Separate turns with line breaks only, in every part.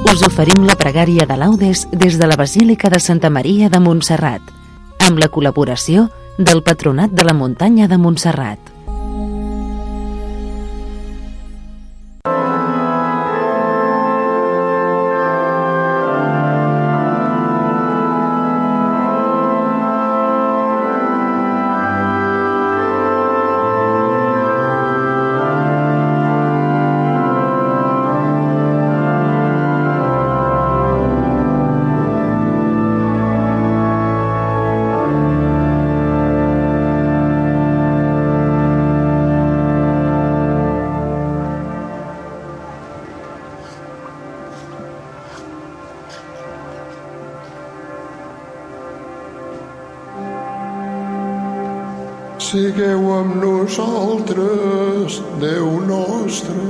us oferim la pregària de laudes des de la Basílica de Santa Maria de Montserrat, amb la col·laboració del Patronat de la Muntanya de Montserrat.
Sigueu amb nosaltres, Déu nostre.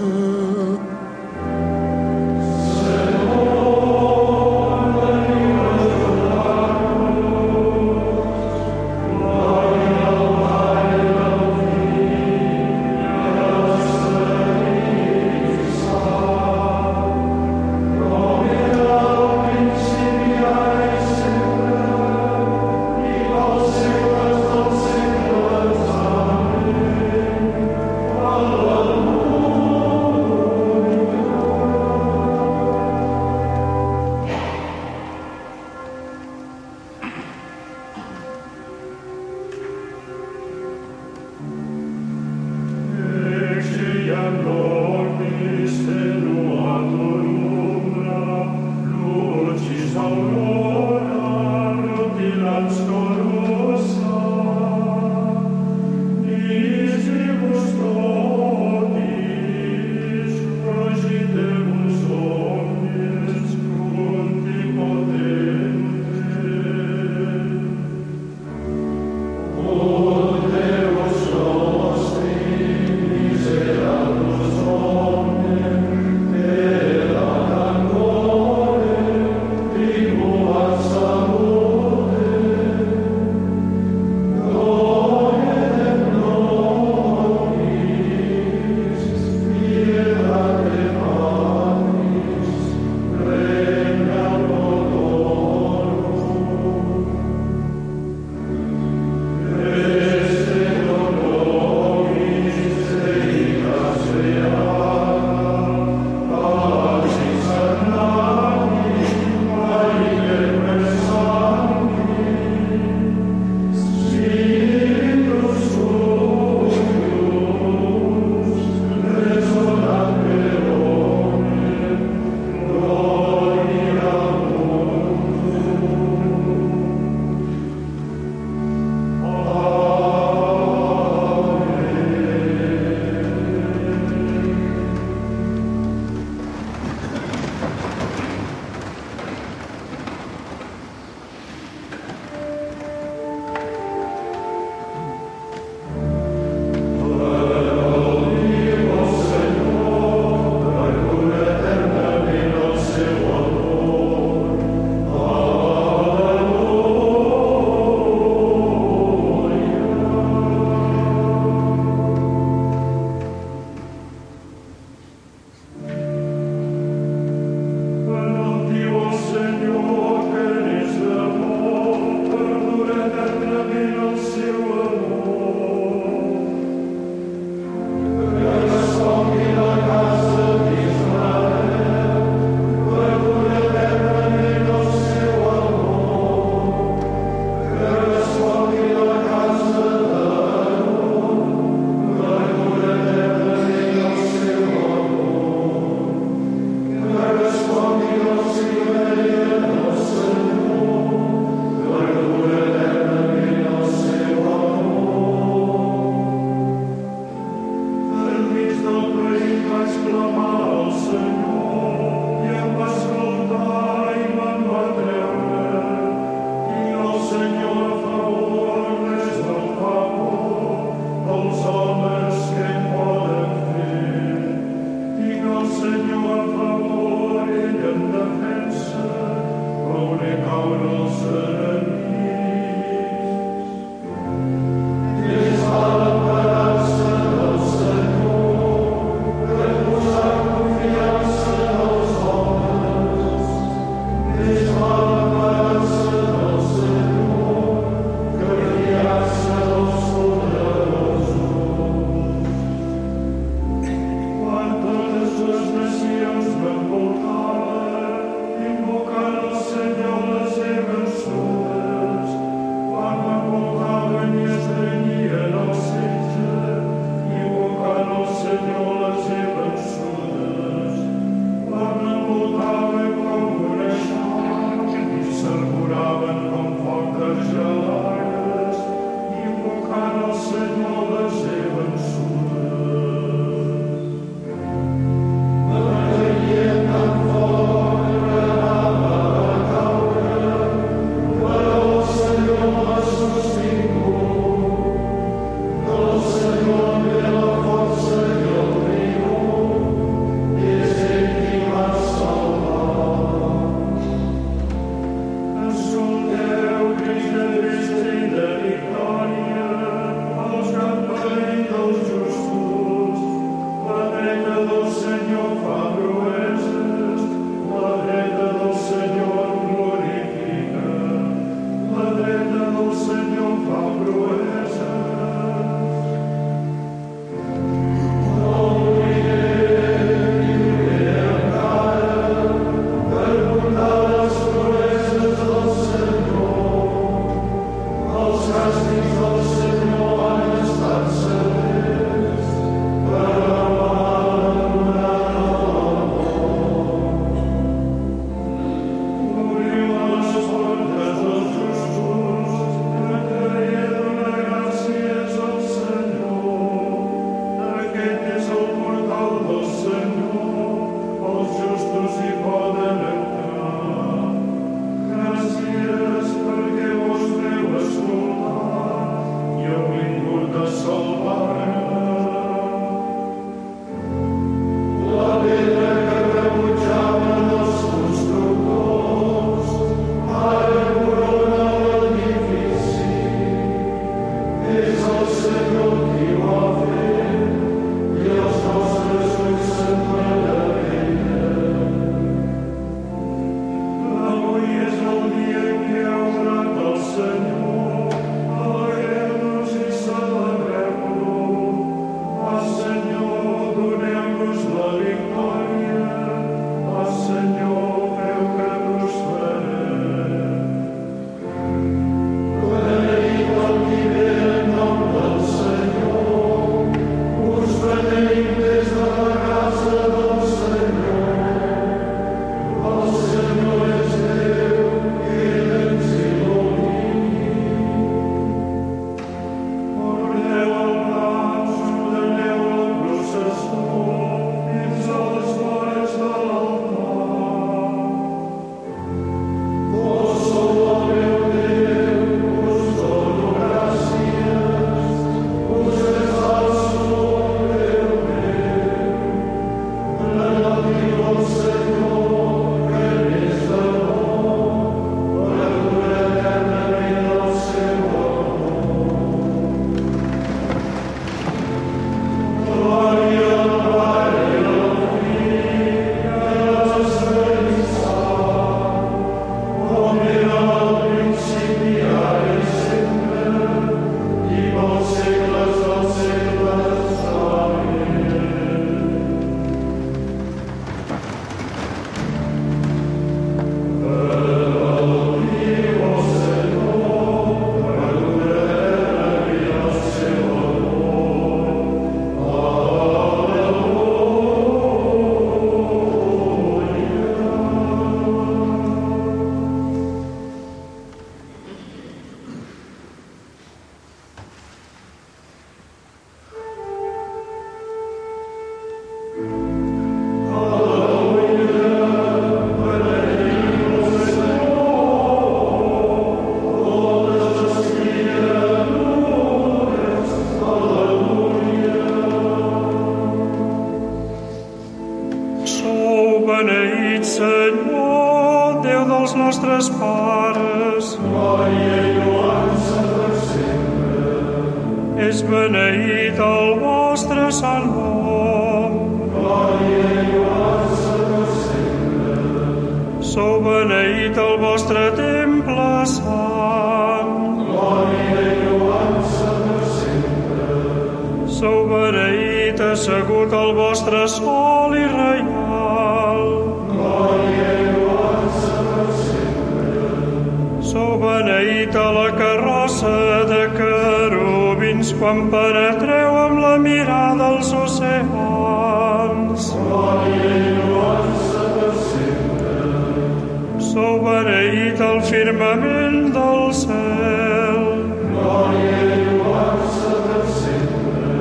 beneït, Senyor, Déu dels nostres pares.
Glòria i lloança per sempre.
És beneït el vostre sant nom.
Glòria i lloança per sempre.
Sou beneït el vostre temple sant.
Glòria i lloança per sempre.
Sou beneït assegut al vostre sol i reial.
Glòria i lloança per sempre.
Sou beneït a la carrossa de querubins quan penetreu amb la mirada als oceans.
Glòria i lloança per sempre.
Sou beneït al firmament del cel.
Glòria i lloança per sempre.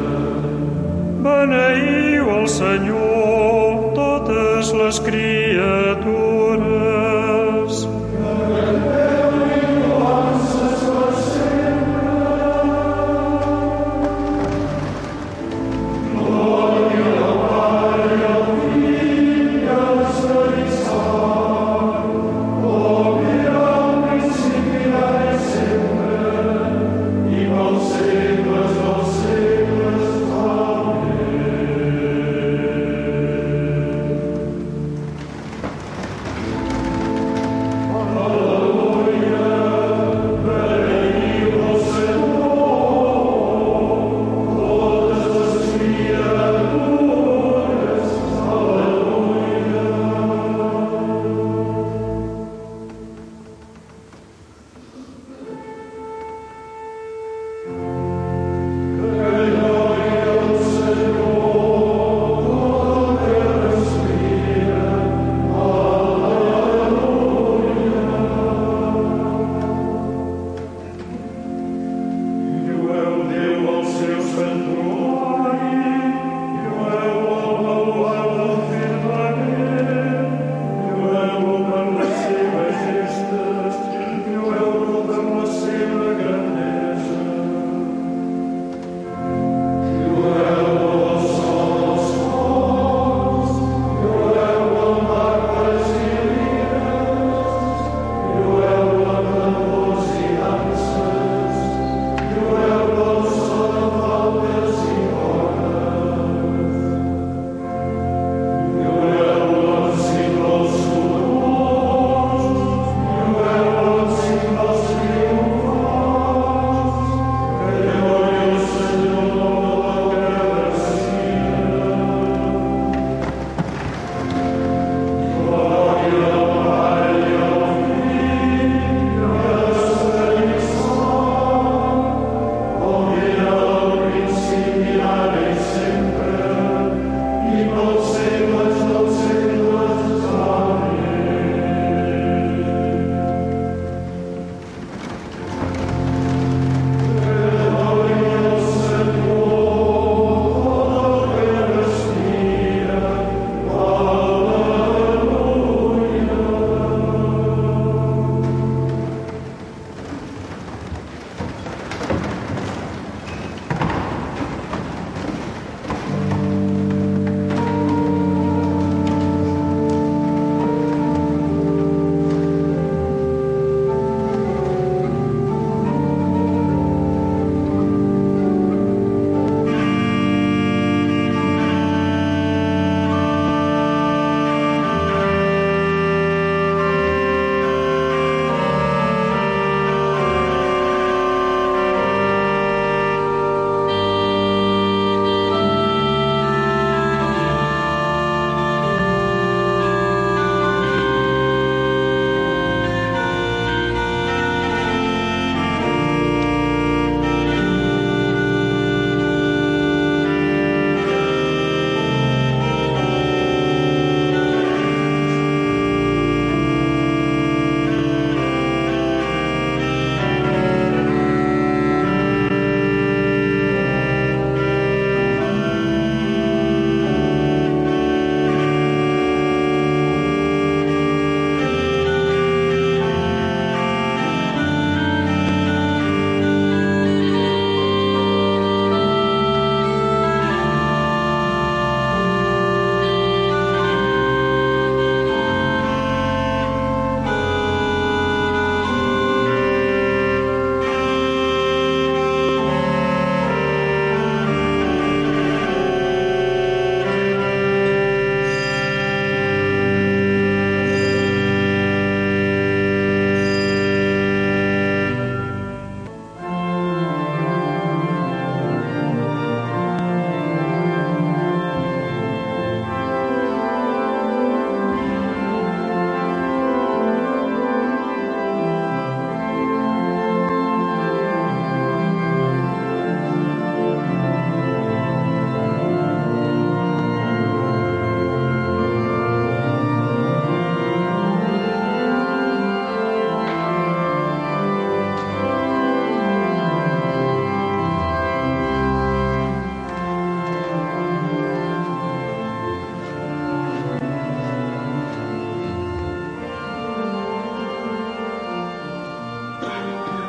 Beneïu el Senyor, totes les criatures.
Canteu i lloances per sempre. Glòria al Pare i al Fill i al Espírit Sant, com era al principi, ara i sempre, i pels segles dels segles. Amén.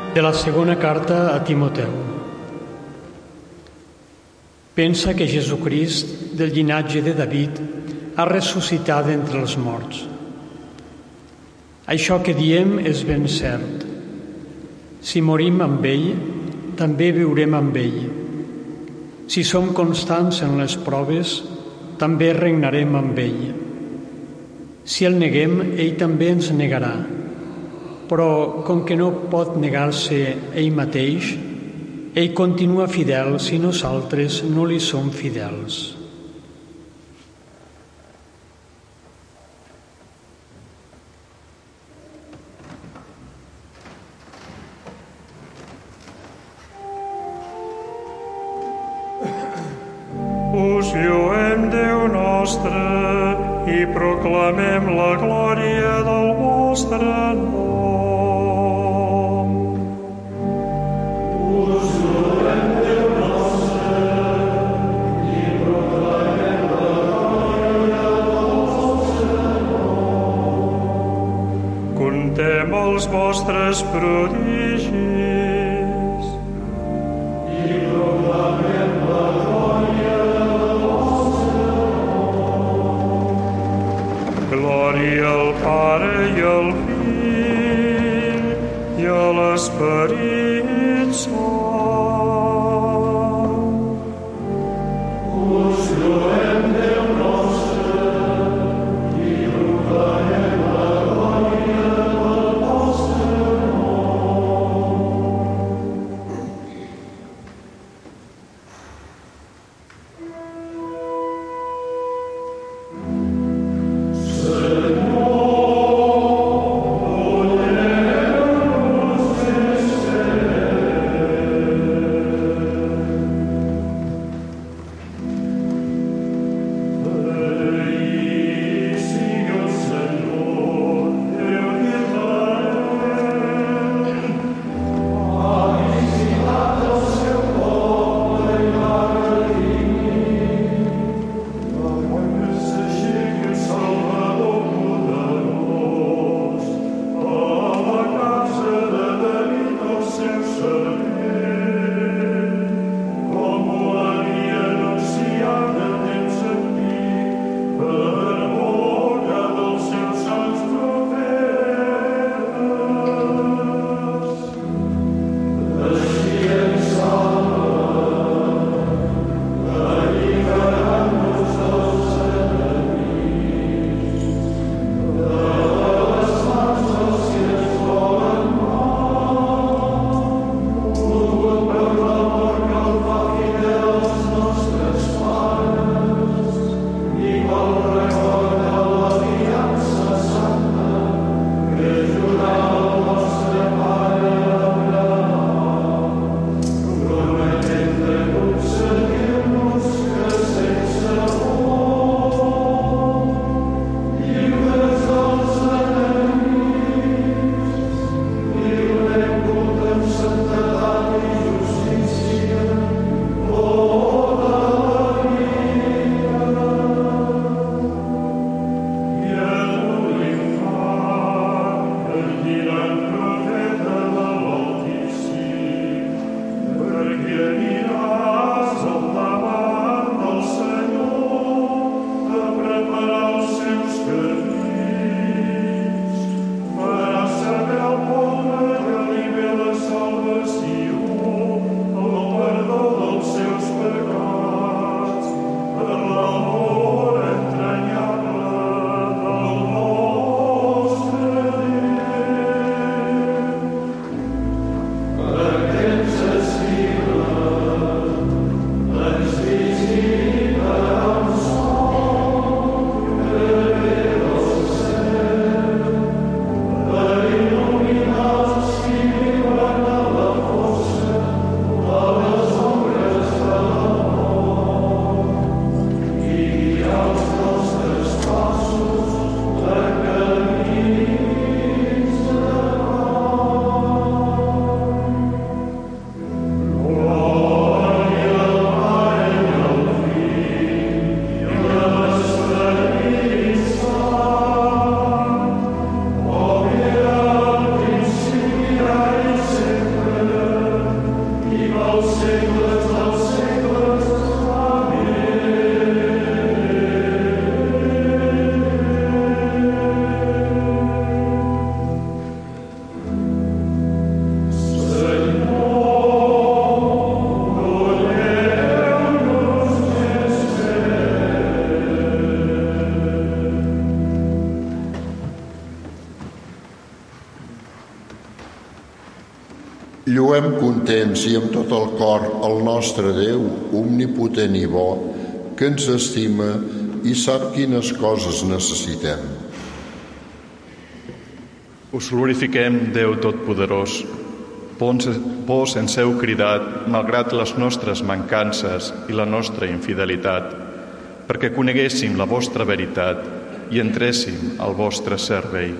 De la segona carta a Timoteu. Pensa que Jesucrist, del llinatge de David, ha ressuscitat d'entre els morts. Això que diem és ben cert. Si morim amb ell, també viurem amb ell. Si som constants en les proves, també regnarem amb ell. Si el neguem, ell també ens negarà. Però, com que no pot negar-se ell mateix, ell continua fidel si nosaltres no li som fidels.
Us lluem, Déu nostre, i proclamem la glòria del vostre nom. Us lluem, Déu nostre, i proclamem la glòria del vostre nom. Contem els vostres prodigis i proclamem la glòria del vostre nom. Glòria al Pare i al Fill i a l'Esperit Sant. Us lluem, Déu nostre, i proclamem la glòria del vostre nom. Senyor,
Lluem contents i amb tot el cor el nostre Déu, omnipotent i bo, que ens estima i sap quines coses necessitem.
Us glorifiquem, Déu Totpoderós. Vos ens heu cridat, malgrat les nostres mancances i la nostra infidelitat, perquè coneguéssim la vostra veritat i entréssim al vostre servei.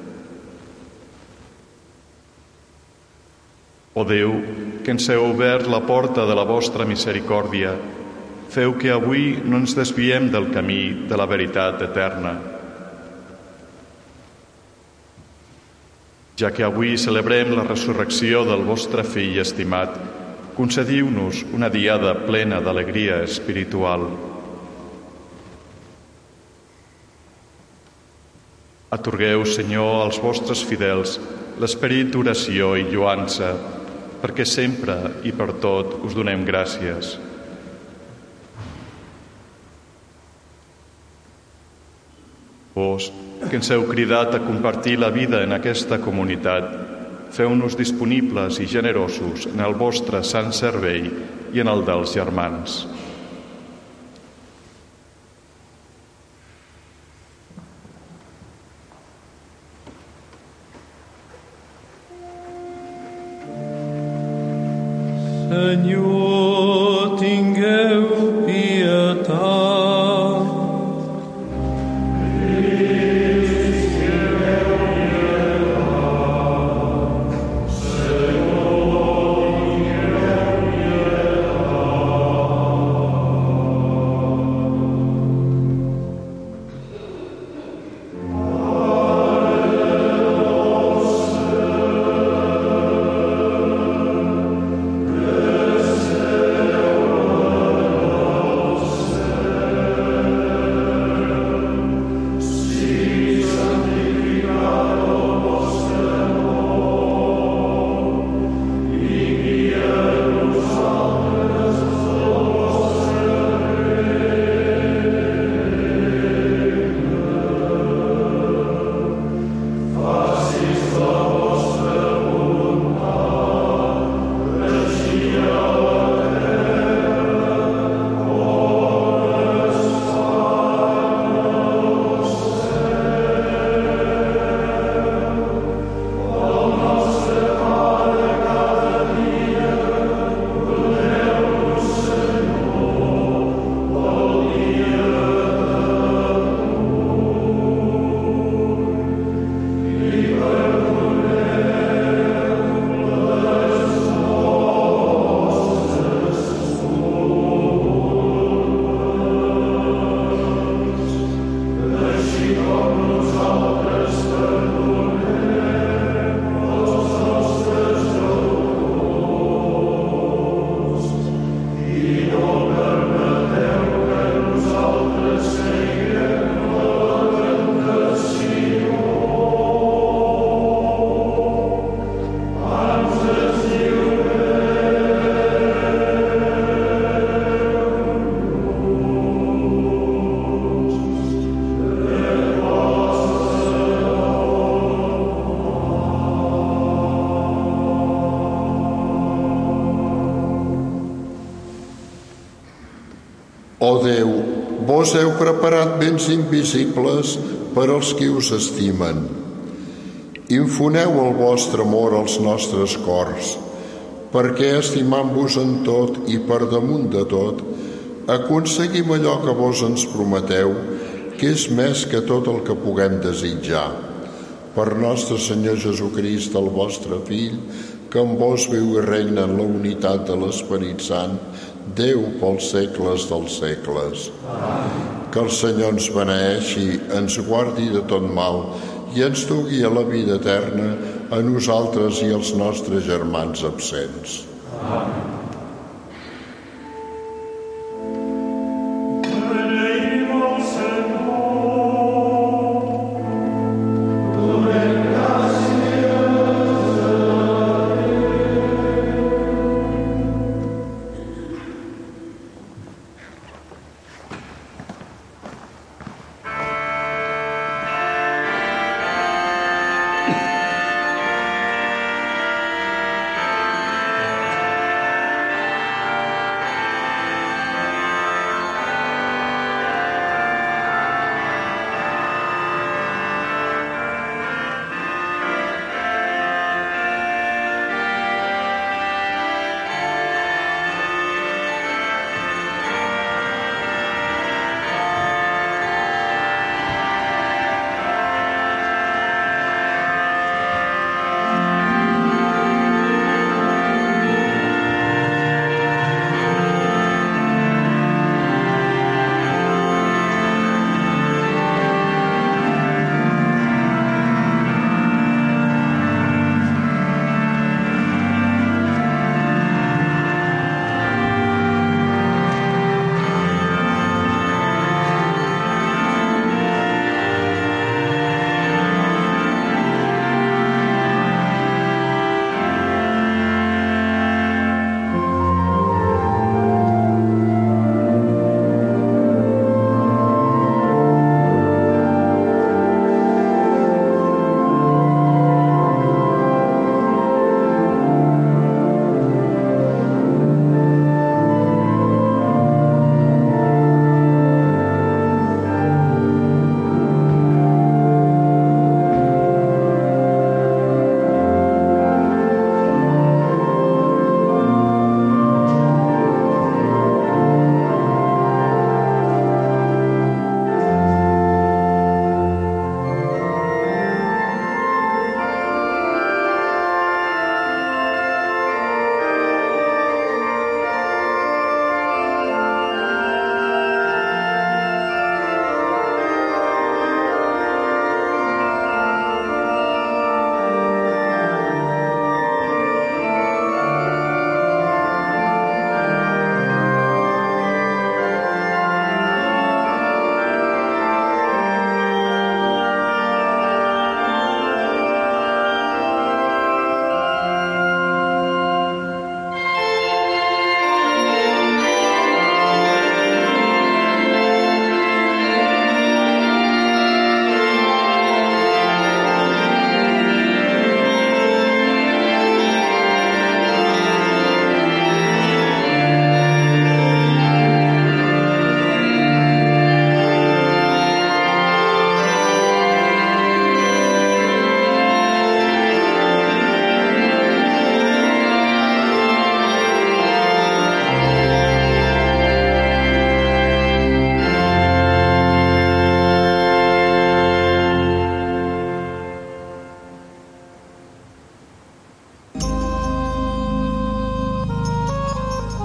O Déu, que ens heu obert la porta de la vostra misericòrdia, feu que avui no ens desviem del camí de la veritat eterna. Ja que avui celebrem la resurrecció del vostre fill estimat, concediu-nos una diada plena d'alegria espiritual. Atorgueu, Senyor, als vostres fidels l'esperit d'oració i lloança, perquè sempre i per tot us donem gràcies. Vos, que ens heu cridat a compartir la vida en aquesta comunitat, feu-nos disponibles i generosos en el vostre sant servei i en el dels germans.
Senyor, tingueu pietat.
Ó Déu, vos heu preparat béns invisibles per als qui us estimen. Infoneu el vostre amor als nostres cors, perquè, estimant-vos en tot i per damunt de tot, aconseguim allò que vos ens prometeu, que és més que tot el que puguem desitjar. Per nostre Senyor Jesucrist, el vostre Fill, que amb vos viu i regna en la unitat de l'Esperit Sant, Déu pels segles dels segles. Amén. Que el Senyor ens beneeixi, ens guardi de tot mal i ens dugui a la vida eterna a nosaltres i als nostres germans absents. Amén.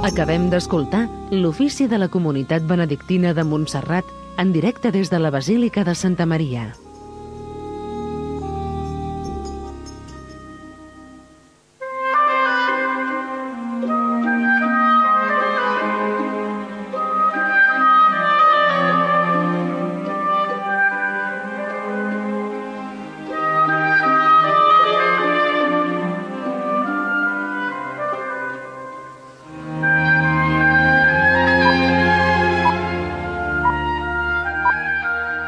Acabem d'escoltar l'ofici de la Comunitat Benedictina de Montserrat en directe des de la Basílica de Santa Maria.